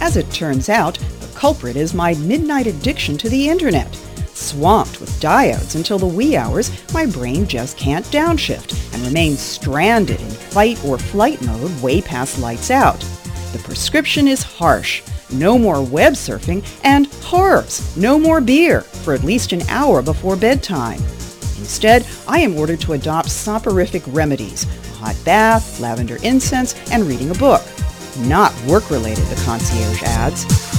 As it turns out, the culprit is my midnight addiction to the internet. Swamped with diodes until the wee hours, my brain just can't downshift and remains stranded in fight or flight mode way past lights out. The prescription is harsh. No more web surfing, and horrors, no more beer for at least an hour before bedtime. Instead, I am ordered to adopt soporific remedies, a hot bath, lavender incense, and reading a book. Not work-related, the concierge adds.